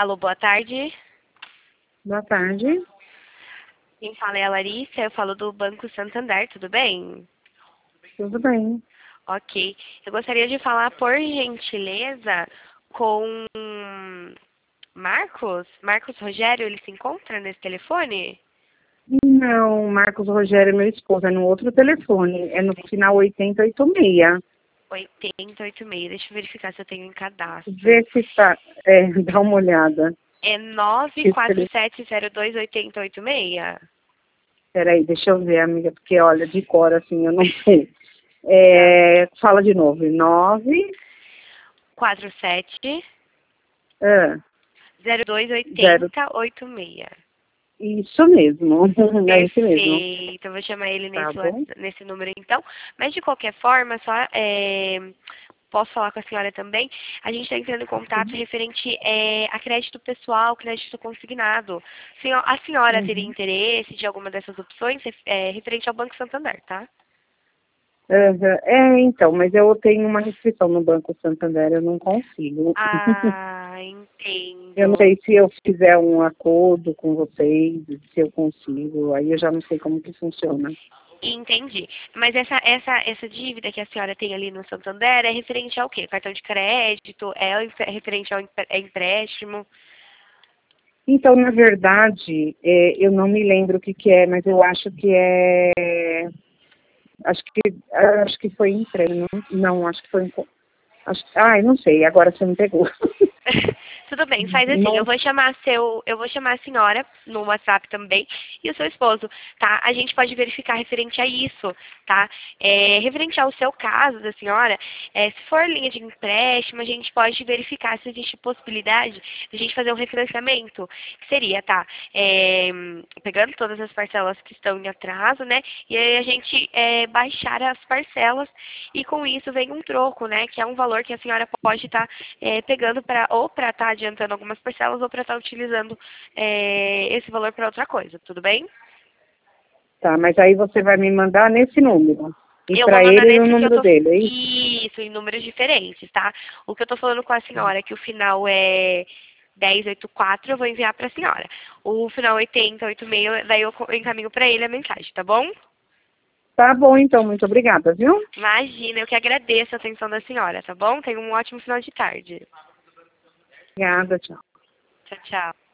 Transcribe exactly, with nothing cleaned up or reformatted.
Alô, boa tarde. Boa tarde. Quem fala é a Larissa, eu falo do Banco Santander, tudo bem? Tudo bem. Ok. Eu gostaria de falar, por gentileza, com Marcos? Marcos Rogério, ele se encontra nesse telefone? Não, Marcos Rogério é meu esposo, é no outro telefone, é no final oitenta e oitenta e seis. oitenta e oito e seis, deixa eu verificar se eu tenho em cadastro. Vê se tá, é, dá uma olhada. É nove quatro sete zero dois oito oito oito seis? Peraí, deixa eu ver, amiga, porque olha, de cor assim, eu não sei. É, fala de novo, nove... quatro sete É, zero dois oito zero, oito seis. isso mesmo, é isso mesmo. Perfeito, eu vou chamar ele Tá nesse, bom? whats- nesse número então. Mas de qualquer forma, só é, posso falar com a senhora também. A gente está entrando em contato referente é, a crédito pessoal, crédito consignado. Senhor- A senhora teria Uhum. interesse de alguma dessas opções é, referente ao Banco Santander, tá? Uhum. É, então, mas eu tenho uma restrição no Banco Santander, eu não consigo. Ah, Eu não entendo. sei se eu fizer um acordo com vocês, se eu consigo, aí eu já não sei como que funciona. Entendi. Mas essa, essa, essa dívida que a senhora tem ali no Santander é referente ao quê? Cartão de crédito? É referente ao empre- é empréstimo? Então, na verdade, é, eu não me lembro o que que é, mas eu acho que é, acho que, acho que foi em treino, não, acho que foi em, acho, ai, não sei, agora você me pegou. Tudo bem, faz assim, eu Não, vou chamar seu, eu vou chamar a senhora no WhatsApp também e o seu esposo, tá? A gente pode verificar referente a isso, tá? É, referente ao seu caso da senhora, é, se for linha de empréstimo, a gente pode verificar se existe possibilidade de a gente fazer um refinanciamento, que seria, tá? É, pegando todas as parcelas que estão em atraso, né? E aí a gente é, baixar as parcelas e com isso vem um troco, né? Que é um valor que a senhora pode estar é, pegando para ou para estar adiantando algumas parcelas ou para estar utilizando é, esse valor para outra coisa, tudo bem? tá, mas aí você vai me mandar nesse número, e Eu vou para mandar ele no nesse que eu número tô. dele, é isso? Isso, em números diferentes, tá? O que eu tô falando com a senhora é que o final é dez oitenta e quatro, eu vou enviar para a senhora. O final oitenta oitenta e seis, daí eu co- eu encaminho para ele a mensagem, tá bom? Tá bom, então, muito obrigada, viu? Imagina, eu que agradeço a atenção da senhora, tá bom? Tenha um ótimo final de tarde. Obrigada, tchau. Tchau, tchau.